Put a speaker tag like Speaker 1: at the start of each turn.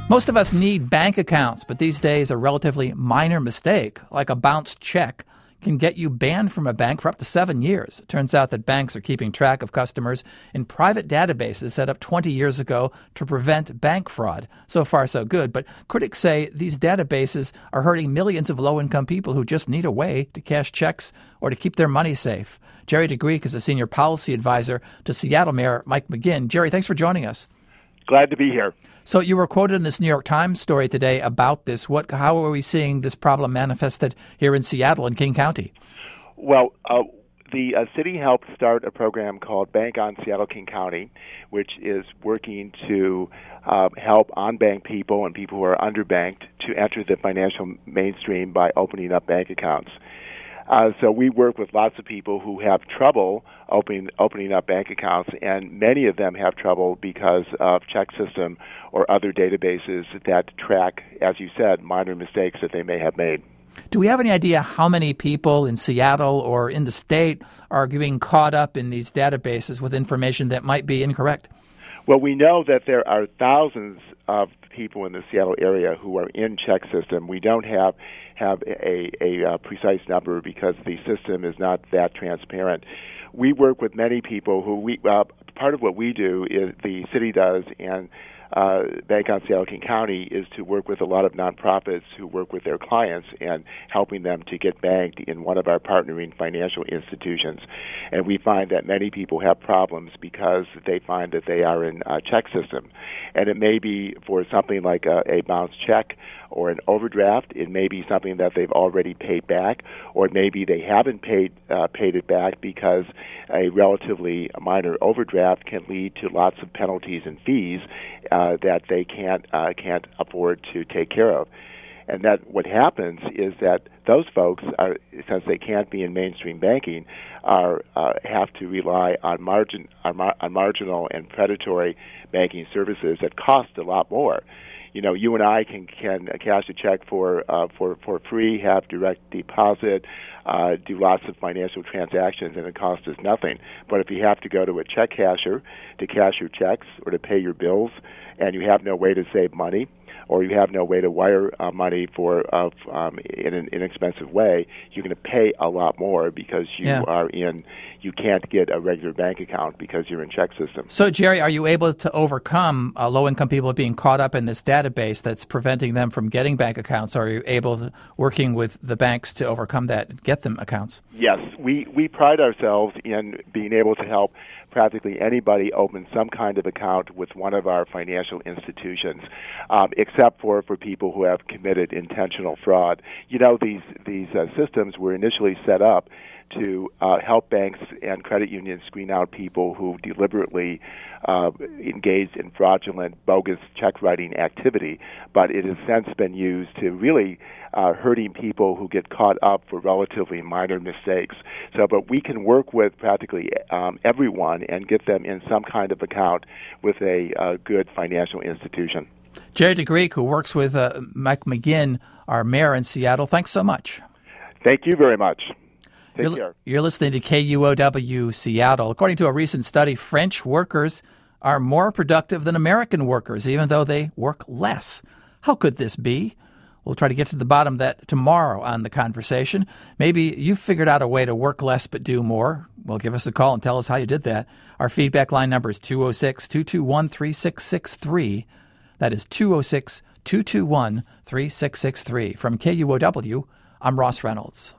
Speaker 1: Most of us need bank accounts, but these days a relatively minor mistake, like a bounced check, can get you banned from a bank for up to 7 years. It turns out that banks are keeping track of customers in private databases set up 20 years ago to prevent bank fraud. So far, so good. But critics say these databases are hurting millions of low-income people who just need a way to cash checks or to keep their money safe. Jerry DeGreek is a senior policy advisor to Seattle Mayor Mike McGinn. Jerry, thanks for joining us.
Speaker 2: Glad to be here.
Speaker 1: So you were quoted in this New York Times story today about this. How are we seeing this problem manifested here in Seattle and King County?
Speaker 2: Well, the city helped start a program called Bank on Seattle King County, which is working to help unbanked people and people who are underbanked to enter the financial mainstream by opening up bank accounts. So we work with lots of people who have trouble opening up bank accounts, and many of them have trouble because of ChexSystem or other databases that track, as you said, minor mistakes that they may have made.
Speaker 1: Do we have any idea how many people in Seattle or in the state are getting caught up in these databases with information that might be incorrect?
Speaker 2: Well, we know that there are thousands of people in the Seattle area who are in ChexSystem. We don't have a precise number because the system is not that transparent. We work with many people who part of what we do is the city does, and Bank on Seattle King County is to work with a lot of nonprofits who work with their clients and helping them to get banked in one of our partnering financial institutions. And we find that many people have problems because they find that they are in ChexSystem. And it may be for something like a bounced check or an overdraft. It may be something that they've already paid back, or maybe they haven't paid it back because a relatively minor overdraft can lead to lots of penalties and fees that they can't afford to take care of. And that what happens is that those folks, since they can't be in mainstream banking, have to rely on marginal and predatory banking services that cost a lot more. You know, you and I can cash a check for free, have direct deposit, do lots of financial transactions, and it costs us nothing. But if you have to go to a check casher to cash your checks or to pay your bills, and you have no way to save money, or you have no way to wire money in an inexpensive way, you're going to pay a lot more because you can't get a regular bank account because you're in ChexSystem.
Speaker 1: So, Jerry, are you able to overcome low-income people being caught up in this database that's preventing them from getting bank accounts? Or are you able to, working with the banks to overcome that and get them accounts?
Speaker 2: Yes, we pride ourselves in being able to help practically anybody open some kind of account with one of our financial institutions, except for people who have committed intentional fraud. You know, these systems were initially set up to help banks and credit unions screen out people who deliberately engaged in fraudulent, bogus check-writing activity, but it has since been used to really hurting people who get caught up for relatively minor mistakes. But we can work with practically everyone and get them in some kind of account with a good financial institution.
Speaker 1: Jerry DeGreek, who works with Mike McGinn, our mayor in Seattle, thanks so much.
Speaker 2: Thank you very much. Take care.
Speaker 1: You're listening to KUOW Seattle. According to a recent study, French workers are more productive than American workers, even though they work less. How could this be? We'll try to get to the bottom of that tomorrow on The Conversation. Maybe you've figured out a way to work less but do more. Well, give us a call and tell us how you did that. Our feedback line number is 206-221-3663. That is 206-221-3663. From KUOW, I'm Ross Reynolds.